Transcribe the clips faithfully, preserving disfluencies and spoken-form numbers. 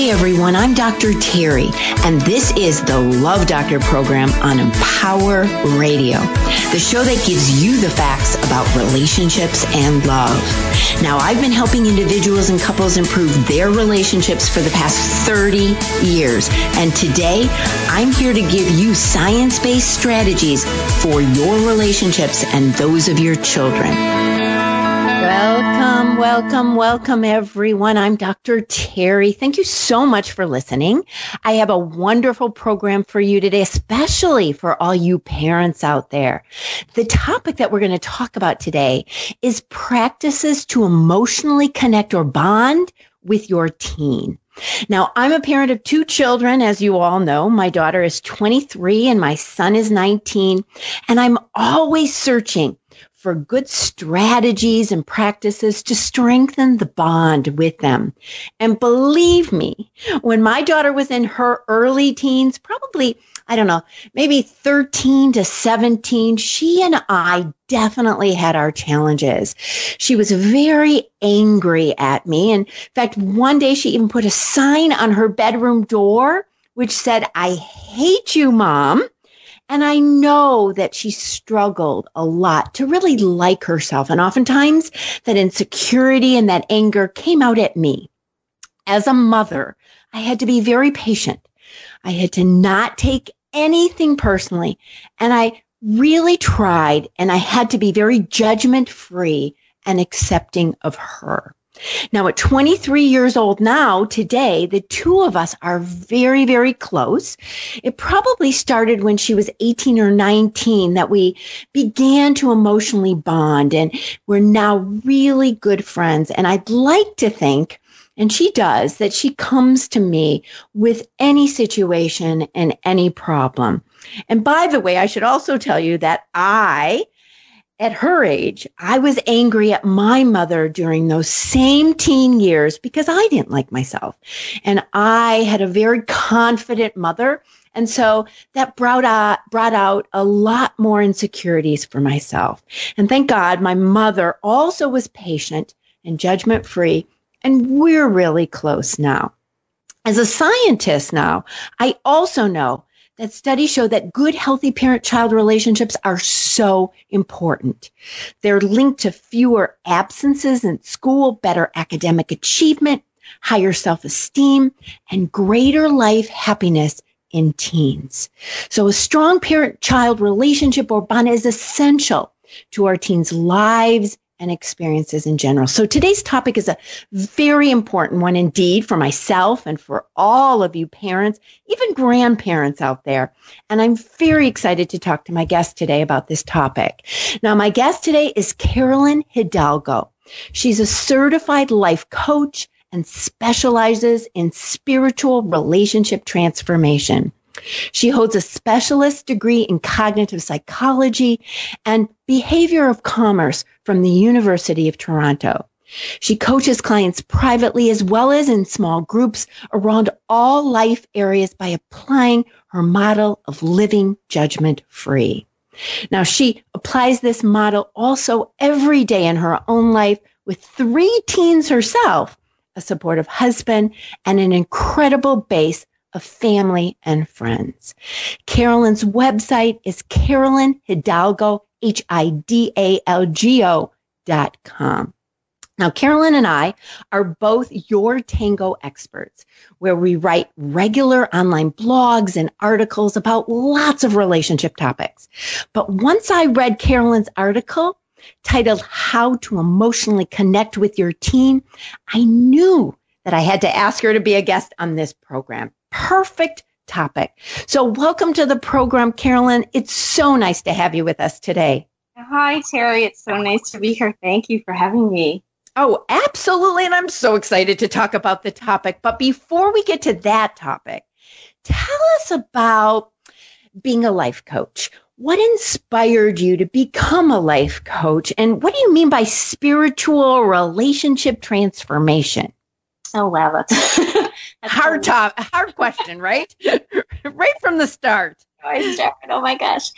everyone, I'm Doctor Terry, and this is the Love Doctor program on Empower Radio, the show that gives you the facts about relationships and love. Now, I've been helping individuals and couples improve their relationships for the past thirty years, and today I'm here to give you science-based strategies for your relationships and those of your children. Welcome, welcome, welcome, everyone. I'm Doctor Terry. Thank you so much for listening. I have a wonderful program for you today, especially for all you parents out there. The topic that we're going to talk about today is practices to emotionally connect or bond with your teen. Now, I'm a parent of two children, as you all know. My daughter is twenty-three and my son is nineteen, and I'm always searching for good strategies and practices to strengthen the bond with them. And believe me, when my daughter was in her early teens, probably, I don't know, maybe thirteen to seventeen, she and I definitely had our challenges. She was very angry at me. In fact, one day she even put a sign on her bedroom door which said, "I hate you, Mom." And I know that she struggled a lot to really like herself. And oftentimes that insecurity and that anger came out at me. As a mother, I had to be very patient. I had to not take anything personally. And I really tried, and I had to be very judgment-free and accepting of her. Now, at twenty-three years old now, today, the two of us are very, very close. It probably started when she was eighteen or nineteen that we began to emotionally bond, and we're now really good friends. And I'd like to think, and she does, that she comes to me with any situation and any problem. And by the way, I should also tell you that I... At her age, I was angry at my mother during those same teen years because I didn't like myself. And I had a very confident mother. And so that brought out, brought out a lot more insecurities for myself. And thank God my mother also was patient and judgment-free. And we're really close now. As a scientist now, I also know that studies show that good, healthy parent-child relationships are so important. They're linked to fewer absences in school, better academic achievement, higher self-esteem, and greater life happiness in teens. So a strong parent-child relationship or bond is essential to our teens' lives and experiences in general. So today's topic is a very important one indeed for myself and for all of you parents, even grandparents out there. And I'm very excited to talk to my guest today about this topic. Now, my guest today is Carolyn Hidalgo. She's a certified life coach and specializes in spiritual relationship transformation. She holds a specialist degree in cognitive psychology and behavior of commerce from the University of Toronto. She coaches clients privately as well as in small groups around all life areas by applying her model of living judgment-free. Now, she applies this model also every day in her own life with three teens herself, a supportive husband, and an incredible base of family and friends. Carolyn's website is Carolyn Hidalgo, H I D A L G O dot com. Now, Carolyn and I are both Your Tango experts, where we write regular online blogs and articles about lots of relationship topics. But once I read Carolyn's article titled How to Emotionally Connect with Your Teen, I knew that I had to ask her to be a guest on this program. Perfect topic. So welcome to the program, Carolyn. It's so nice to have you with us today. Hi, Terry. It's so nice to be here. Thank you for having me. Oh, absolutely. And I'm so excited to talk about the topic. But before we get to that topic, tell us about being a life coach. What inspired you to become a life coach? And what do you mean by spiritual relationship transformation? Oh, wow. That's, that's hard top, hard question, right? Right from the start. I started. Oh, my gosh.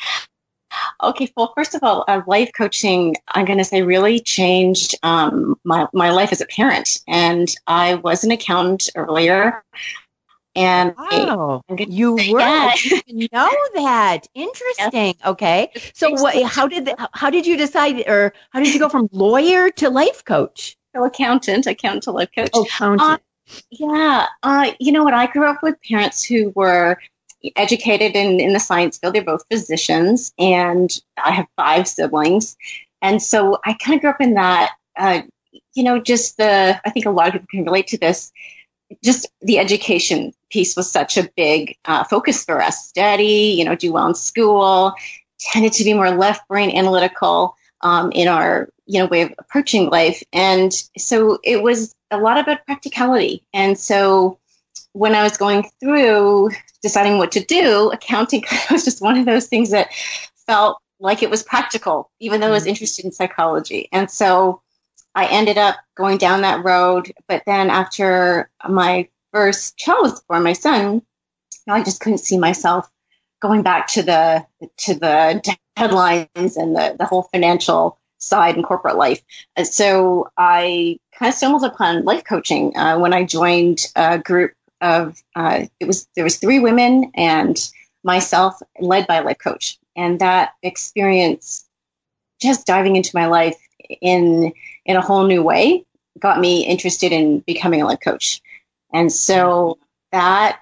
Okay, well, first of all, uh, life coaching, I'm going to say, really changed um, my, my life as a parent. And I was an accountant earlier. And wow, I, you were, yeah. I didn't know that. Interesting. Yes. Okay. So what, how did, the, how did you decide, or how did you go from lawyer to life coach? So accountant, accountant to life coach. Oh, accountant. Uh, yeah. Uh, you know what? I grew up with parents who were educated in, in the science field. They're both physicians, and I have five siblings. And so I kind of grew up in that, uh, you know, just the, I think a lot of people can relate to this. Just the education piece was such a big uh, focus for us. Study, you know, do well in school, tended to be more left brain analytical um, in our, you know, way of approaching life. And so it was a lot about practicality. And so when I was going through deciding what to do, accounting was just one of those things that felt like it was practical, even though I was interested in psychology. And so I ended up going down that road, but then after my first child was born, my son, I just couldn't see myself going back to the to the deadlines and the, the whole financial side and corporate life. And so I kind of stumbled upon life coaching uh, when I joined a group of uh, it was there was three women and myself, led by a life coach, and that experience, just diving into my life in in a whole new way, got me interested in becoming a life coach. And so that,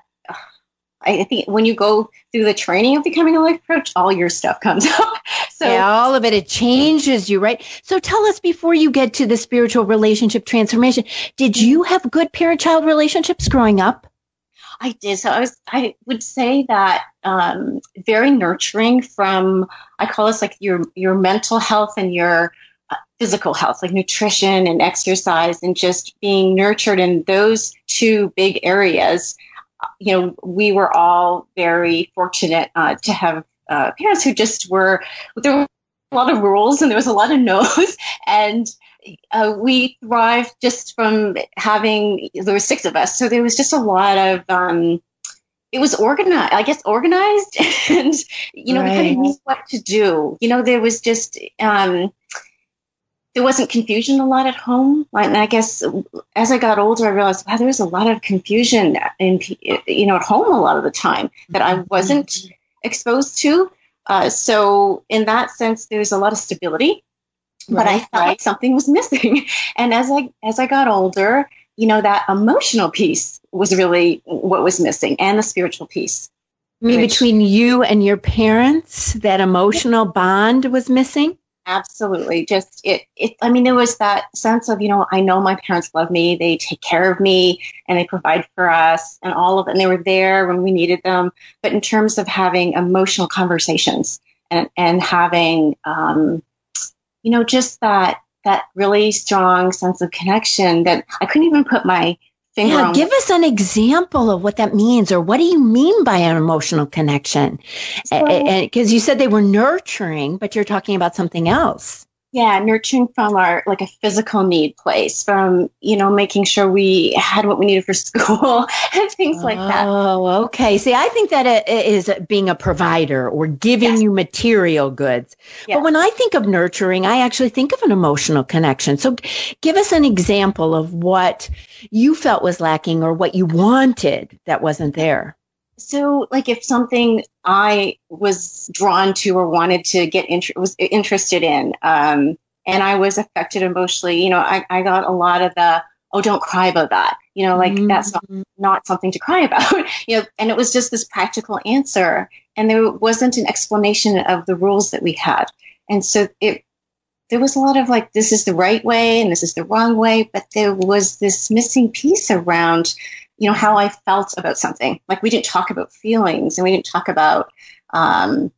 I think when you go through the training of becoming a life coach, all your stuff comes up. So yeah, all of it, it changes you, right? So tell us, before you get to the spiritual relationship transformation, did you have good parent-child relationships growing up? I did. So I was, I would say that um, very nurturing from, I call this like your, your mental health and your uh, physical health, like nutrition and exercise, and just being nurtured in those two big areas. You know, we were all very fortunate uh, to have uh, parents who just were, there were a lot of rules and there was a lot of no's, and uh, we thrived just from having, there were six of us. So there was just a lot of, um, it was organized, I guess, organized and, you know, right. We kind of knew what to do. You know, there was just, um, there wasn't confusion a lot at home. And I guess as I got older, I realized, wow, there was a lot of confusion in, you know, at home a lot of the time that I wasn't mm-hmm. exposed to. Uh, so in that sense, there's a lot of stability, right, but I felt right. like something was missing. And as I, as I got older, you know, that emotional piece was really what was missing, and the spiritual piece. I mean, which, between you and your parents, that emotional bond was missing? Absolutely. Just it, it, I mean, there was that sense of, you know, I know my parents love me, they take care of me, and they provide for us and all of it. And they were there when we needed them. But in terms of having emotional conversations and, and having, um, you know, just that, that really strong sense of connection that I couldn't even put my finger yeah, on. Give us an example of what that means, or what do you mean by an emotional connection? So, and because you said they were nurturing, but you're talking about something else. Yeah, nurturing from our, like a physical need place, from, you know, making sure we had what we needed for school and things oh, like that. Oh, okay. See, I think that it is being a provider or giving yes. you material goods. Yes. But when I think of nurturing, I actually think of an emotional connection. So give us an example of what you felt was lacking or what you wanted that wasn't there. So, like, if something I was drawn to or wanted to get inter- was interested in, um, and I was affected emotionally, you know, I, I got a lot of the, oh, don't cry about that. You know, like, mm-hmm. that's not, not something to cry about. You know, and it was just this practical answer, and there wasn't an explanation of the rules that we had. And so it, there was a lot of like, this is the right way and this is the wrong way, but there was this missing piece around, you know, how I felt about something. Like, we didn't talk about feelings, and we didn't talk about, um,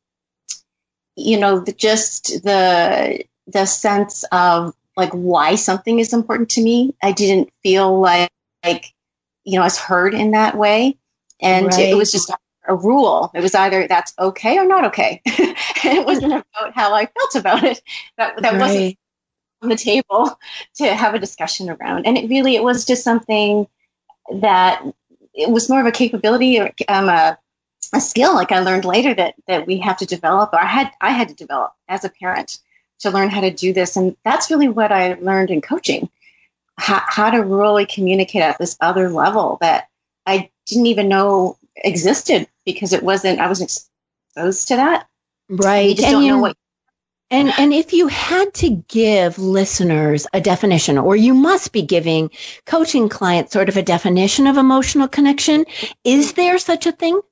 you know, the, just the the sense of like why something is important to me. I didn't feel like, like you know, I was heard in that way, and right. it was just a rule. It was either that's okay or not okay. And it wasn't about how I felt about it. That that right. wasn't on the table to have a discussion around. And it really, it was just something that it was more of a capability or um, a, a skill, like I learned later that that we have to develop, or I had I had to develop as a parent to learn how to do this. And that's really what I learned in coaching, how, how to really communicate at this other level that I didn't even know existed because it wasn't, I wasn't exposed to that. Right. You just and don't you, know what. And, and if you had to give listeners a definition, or you must be giving coaching clients sort of a definition of emotional connection, is there such a thing?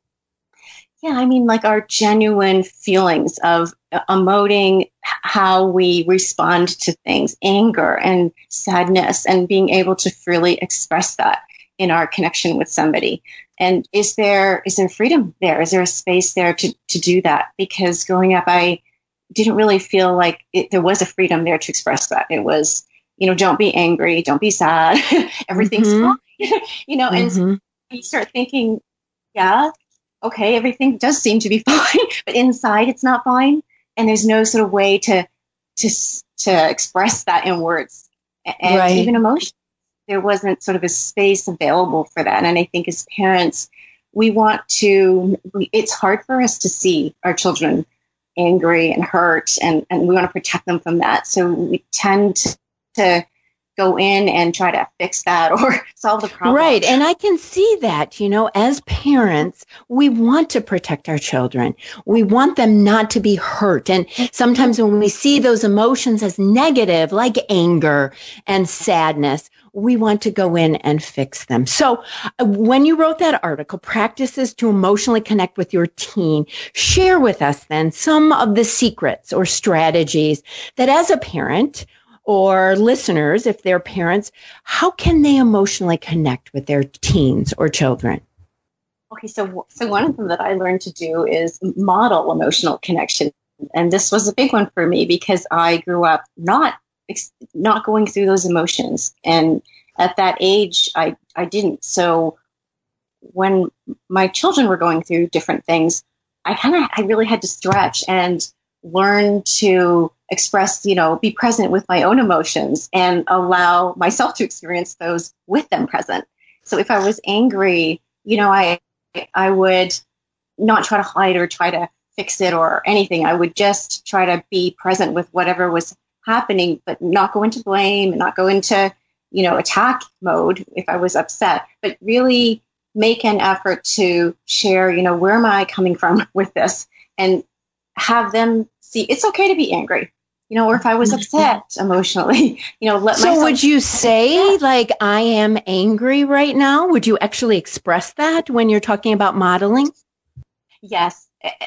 Yeah, I mean, like our genuine feelings of emoting how we respond to things, anger and sadness, and being able to freely express that in our connection with somebody. And is there is there freedom there? Is there a space there to, to do that? Because growing up, I didn't really feel like it, there was a freedom there to express that. It was, you know, don't be angry, don't be sad, everything's mm-hmm. fine, you know, mm-hmm. and you start thinking, yeah, okay, everything does seem to be fine, but inside it's not fine. And there's no sort of way to, to, to express that in words and right. even emotion. There wasn't sort of a space available for that. And I think as parents, we want to, we, it's hard for us to see our children angry and hurt, and, and we want to protect them from that. So we tend to go in and try to fix that or solve the problem. Right. And I can see that, you know, as parents, we want to protect our children. We want them not to be hurt. And sometimes when we see those emotions as negative, like anger and sadness, we want to go in and fix them. So uh, when you wrote that article, Practices to Emotionally Connect with Your Teen, share with us then some of the secrets or strategies that as a parent or listeners, if they're parents, how can they emotionally connect with their teens or children? Okay, so so one of them that I learned to do is model emotional connection. And this was a big one for me because I grew up not not going through those emotions. And at that age, I, I didn't. So when my children were going through different things, I kind of, I really had to stretch and learn to express, you know, be present with my own emotions and allow myself to experience those with them present. So if I was angry, you know, I, I would not try to hide or try to fix it or anything. I would just try to be present with whatever was happening, but not go into blame and not go into, you know, attack mode if I was upset, but really make an effort to share, you know, where am I coming from with this, and have them see it's okay to be angry, you know, or if I was upset emotionally, you know, let so myself. So would you say like, I am angry right now? Would you actually express that when you're talking about modeling? Yes.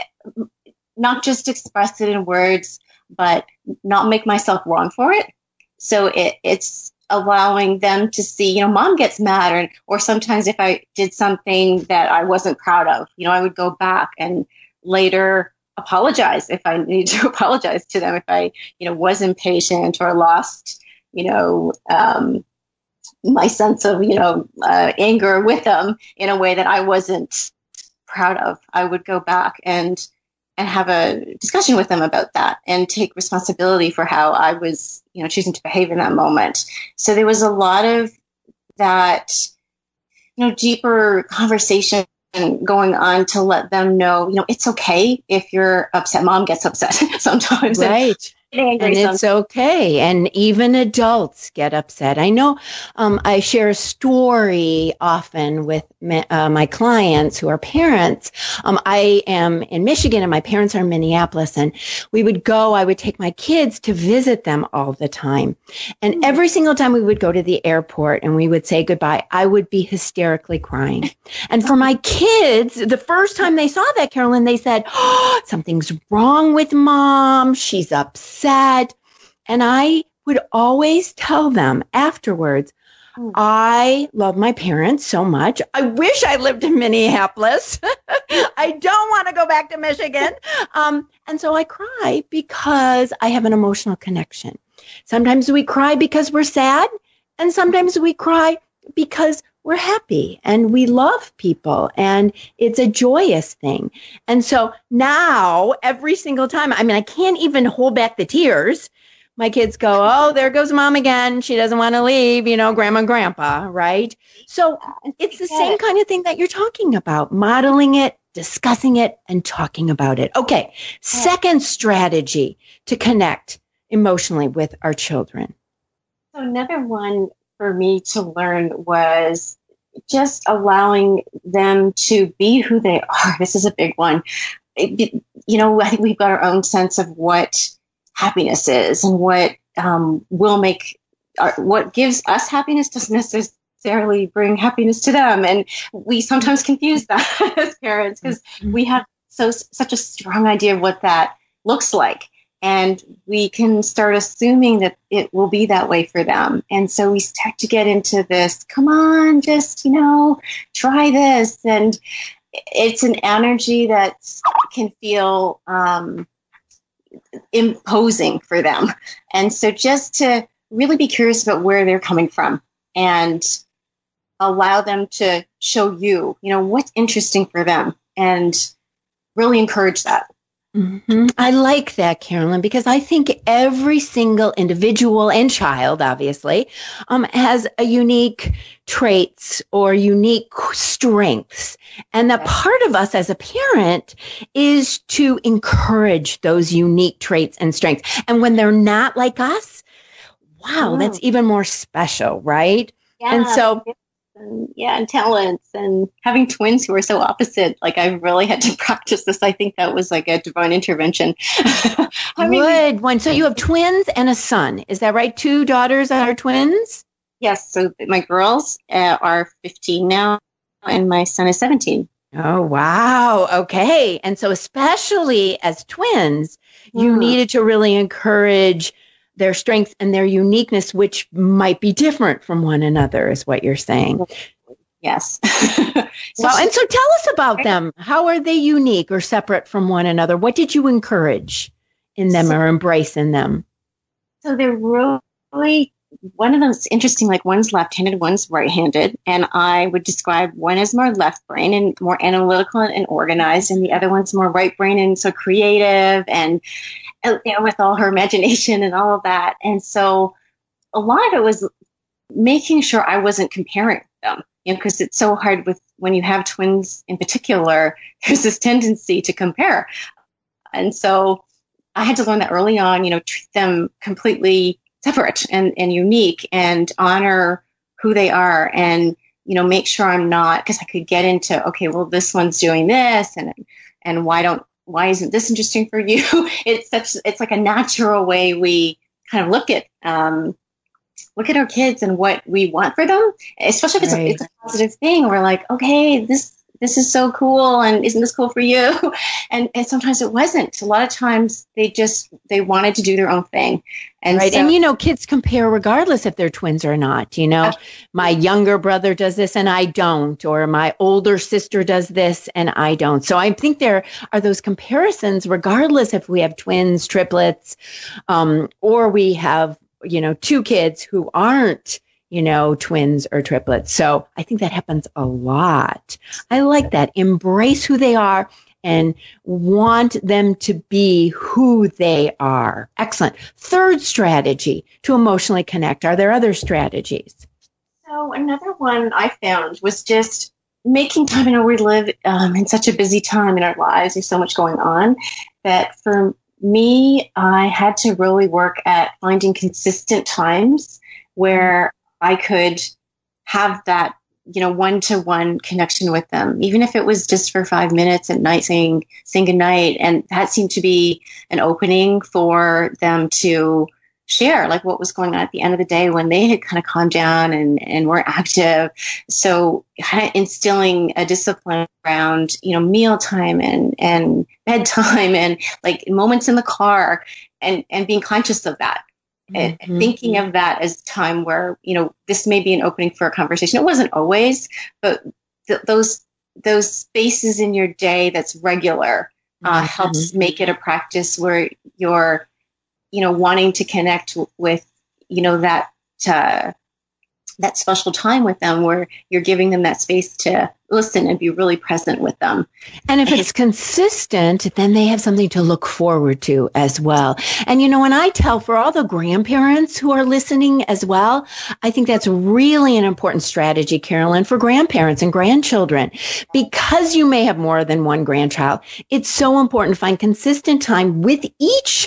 Not just express it in words, but not make myself wrong for it. So it, it's allowing them to see, you know, mom gets mad, or, or sometimes if I did something that I wasn't proud of, you know, I would go back and later apologize if I need to apologize to them, if I, you know, was impatient or lost, you know, um, my sense of, you know, uh, anger with them in a way that I wasn't proud of. I would go back and and have a discussion with them about that and take responsibility for how I was, you know, choosing to behave in that moment. So there was a lot of that, you know, deeper conversation going on to let them know, you know, it's okay if you're upset. Mom gets upset sometimes. Right. And, and it's okay. And even adults get upset. I know um, I share a story often with my, uh, my clients who are parents. Um, I am in Michigan and my parents are in Minneapolis, and we would go, I would take my kids to visit them all the time. And mm-hmm. every single time we would go to the airport and we would say goodbye, I would be hysterically crying. And for my kids, the first time they saw that, Carolyn, they said, oh, something's wrong with mom. She's upset. Sad. And I would always tell them afterwards, mm. I love my parents so much. I wish I lived in Minneapolis. I don't want to go back to Michigan. Um, and so I cry because I have an emotional connection. Sometimes we cry because we're sad, and sometimes we cry because we're happy and we love people and it's a joyous thing. And so now every single time, I mean, I can't even hold back the tears. My kids go, oh, there goes mom again. She doesn't want to leave, you know, grandma and grandpa, right? So it's the same kind of thing that you're talking about, modeling it, discussing it, and talking about it. Okay. Second strategy to connect emotionally with our children. So another one for me to learn was just allowing them to be who they are. This is a big one. It, you know, I think we've got our own sense of what happiness is and what um, will make, our, what gives us happiness doesn't necessarily bring happiness to them. And we sometimes confuse that as parents because we have so such a strong idea of what that looks like. And we can start assuming that it will be that way for them. And so we start to get into this, come on, just, you know, try this. And it's an energy that can feel um, imposing for them. And so just to really be curious about where they're coming from and allow them to show you, you know, what's interesting for them and really encourage that. Mm-hmm. I like that, Carolyn, because I think every single individual and child, obviously, um, has a unique traits or unique strengths. And that part of us as a parent is to encourage those unique traits and strengths. And when they're not like us, wow, oh. that's even more special, right? Yeah. And so And, yeah, and talents and having twins who are so opposite. Like I really had to practice this. I think that was like a divine intervention. I mean, Good one. So you have twins and a son. Is that right? Two daughters are twins? Yes. So my girls uh, are fifteen now and my son is seventeen. Oh, wow. Okay. And so especially as twins, you mm. needed to really encourage their strengths and their uniqueness, which might be different from one another, is what you're saying. Yes. so, well, and so tell us about them. How are they unique or separate from one another? What did you encourage in them so, or embrace in them? So they're really, one of them's interesting, like one's left-handed, one's right-handed. And I would describe one as more left brain and more analytical and organized. And the other one's more right brain and so creative and you know, with all her imagination and all of that. And so a lot of it was making sure I wasn't comparing them, you know, because it's so hard with when you have twins in particular, there's this tendency to compare. And so I had to learn that early on, you know, treat them completely separate and, and unique and honor who they are and, you know, make sure I'm not, because I could get into, okay, well, this one's doing this and, and why don't, why isn't this interesting for you? It's such, it's like a natural way we kind of look at, um, look at our kids and what we want for them, especially if it's, right. a, it's a positive thing. We're like, okay, this, this is so cool. And isn't this cool for you? And, and sometimes it wasn't. A lot of times they just, they wanted to do their own thing. And right. So, and, you know, kids compare regardless if they're twins or not. You know, my younger brother does this and I don't, or my older sister does this and I don't. So I think there are those comparisons regardless if we have twins, triplets, um, or we have, you know, two kids who aren't, you know, twins or triplets. So I think that happens a lot. I like that. Embrace who they are and want them to be who they are. Excellent. Third strategy to emotionally connect. Are there other strategies? So another one I found was just making time. I know we live um, in such a busy time in our lives. There's so much going on that for me, I had to really work at finding consistent times where I could have that, you know, one-to-one connection with them, even if it was just for five minutes at night saying, saying goodnight. And that seemed to be an opening for them to share like what was going on at the end of the day when they had kind of calmed down and, and were active. So kind of instilling a discipline around, you know, mealtime and, and bedtime and like moments in the car and, and being conscious of that. Mm-hmm. And thinking of that as time where, you know, this may be an opening for a conversation. It wasn't always, but th- those those spaces in your day that's regular uh, mm-hmm. helps make it a practice where you're, you know, wanting to connect with, you know, that uh, that special time with them where you're giving them that space to listen and be really present with them. And if it's consistent, then they have something to look forward to as well. And, you know, when I tell for all the grandparents who are listening as well, I think that's really an important strategy, Carolyn, for grandparents and grandchildren, because you may have more than one grandchild. It's so important to find consistent time with each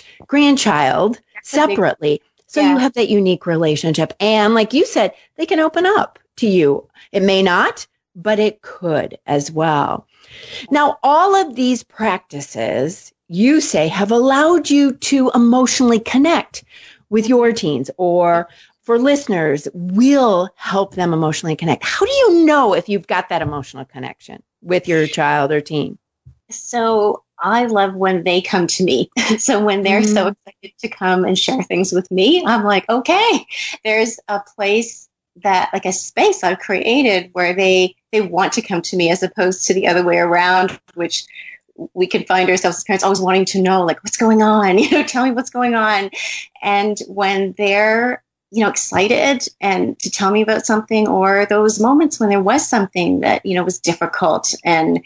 grandchild separately. So yeah. You have that unique relationship. And like you said, they can open up to you. It may not, but it could as well. Now, all of these practices, you say, have allowed you to emotionally connect with your teens, or for listeners, will help them emotionally connect. How do you know if you've got that emotional connection with your child or teen? So I love when they come to me. So when they're mm-hmm. so excited to come and share things with me, I'm like, okay, there's a place that, like a space I've created where they, they want to come to me, as opposed to the other way around, which we can find ourselves as parents always wanting to know, like, what's going on? You know, tell me what's going on. And when they're, you know, excited and to tell me about something, or those moments when there was something that, you know, was difficult, and,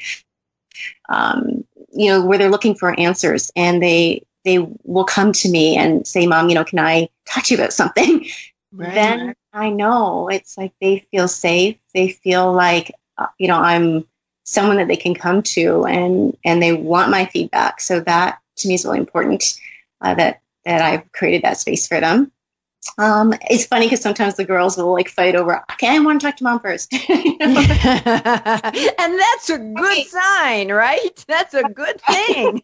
um, you know, where they're looking for answers, and they, they will come to me and say, Mom, you know, can I talk to you about something? Right. Then I know it's like they feel safe. They feel like, uh, you know, I'm someone that they can come to, and, and they want my feedback. So that to me is really important, uh, that, that I've created that space for them. Um, it's funny because sometimes the girls will like fight over, okay, I want to talk to Mom first. You know? And that's a good right. sign, right? That's a good thing.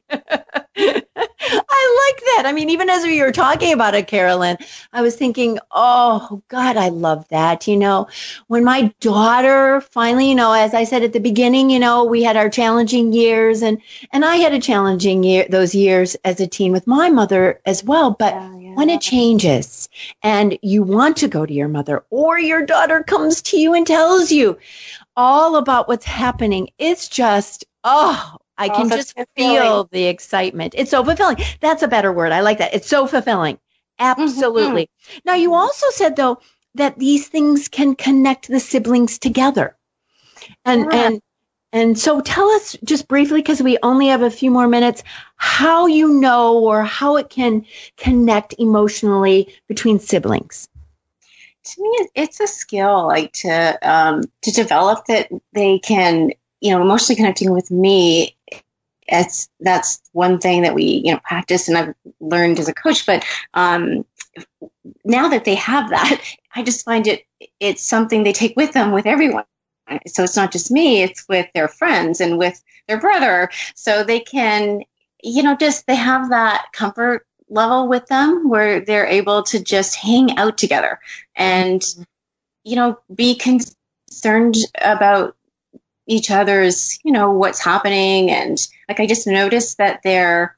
I like that. I mean, even as we were talking about it, Carolyn, I was thinking, oh, God, I love that. You know, when my daughter finally, you know, as I said at the beginning, you know, we had our challenging years, and, and I had a challenging year, those years as a teen with my mother as well. But yeah, yeah. when it changes and you want to go to your mother, or your daughter comes to you and tells you all about what's happening, it's just, oh, I can oh, just feel the excitement. It's so fulfilling. That's a better word. I like that. It's so fulfilling. Absolutely. Mm-hmm. Now, you also said, though, that these things can connect the siblings together. And, yeah. and, and so tell us just briefly, because we only have a few more minutes, how you know, or how it can connect emotionally between siblings. To me, it's a skill, like to, um, to develop, that they can, you know, emotionally connecting with me. It's, that's one thing that we, you know, practice, and I've learned as a coach. But um, now that they have that, I just find it, it's something they take with them with everyone. So it's not just me, it's with their friends and with their brother. So they can, you know, just, they have that comfort level with them where they're able to just hang out together and, you know, be concerned about each other's, you know, what's happening. And like, I just noticed that they're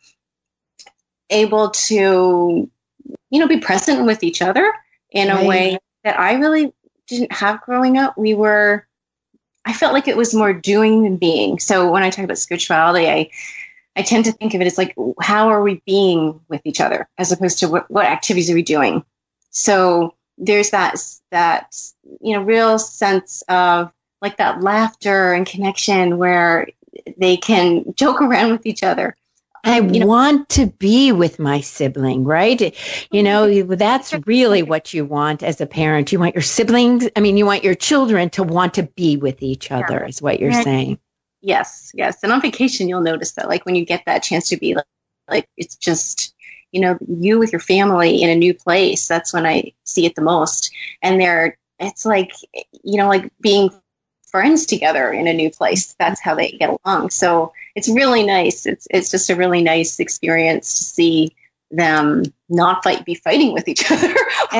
able to, you know, be present with each other in right. a way that I really didn't have growing up. We were, I felt like it was more doing than being. So when I talk about spirituality, I, I tend to think of it as like, how are we being with each other, as opposed to what, what activities are we doing? So there's that, that, you know, real sense of like that laughter and connection where they can joke around with each other. I you know, want to be with my sibling, right? You know, that's really what you want as a parent. You want your siblings, I mean, you want your children to want to be with each other, yeah. is what you're yeah. saying. Yes, yes. And on vacation, you'll notice that, like, when you get that chance to be like, like, it's just, you know, you with your family in a new place. That's when I see it the most. And they're, it's like, you know, like being friends together in a new place. That's how they get along. So it's really nice. It's it's just a really nice experience to see them not fight, be fighting with each other.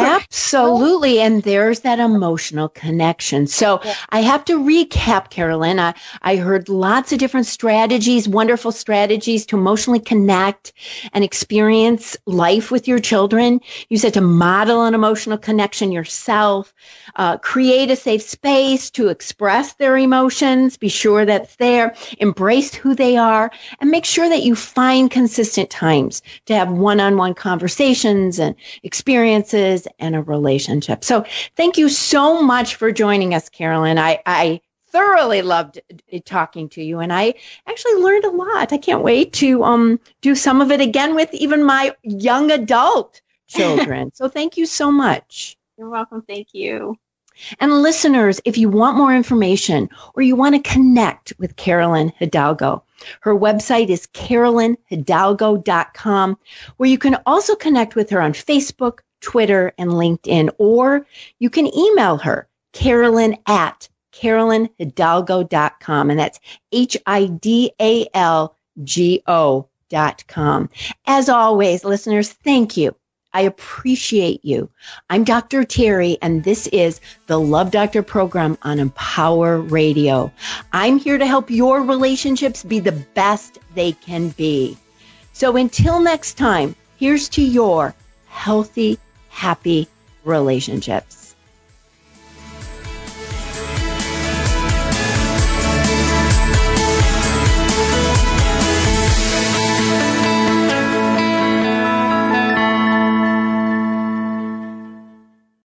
Absolutely. And there's that emotional connection. So yeah. I have to recap, Carolyn. I, I heard lots of different strategies, wonderful strategies to emotionally connect and experience life with your children. You said to model an emotional connection yourself, uh, create a safe space to express their emotions, be sure that's there, embrace who they are, and make sure that you find consistent times to have one-on-one conversations and experiences and a relationship. So thank you so much for joining us, Carolyn. I, I thoroughly loved talking to you, and I actually learned a lot. I can't wait to um, do some of it again with even my young adult children. So thank you so much. You're welcome. Thank you. And listeners, if you want more information or you want to connect with Carolyn Hidalgo, her website is carolyn hidalgo dot com, where you can also connect with her on Facebook, Twitter, and LinkedIn, or you can email her, Carolyn at carolyn hidalgo dot com, and that's H I D A L G O dot com. As always, listeners, thank you. I appreciate you. I'm Doctor Terry, and this is the Love Doctor program on Empower Radio. I'm here to help your relationships be the best they can be. So until next time, here's to your healthy, happy relationships.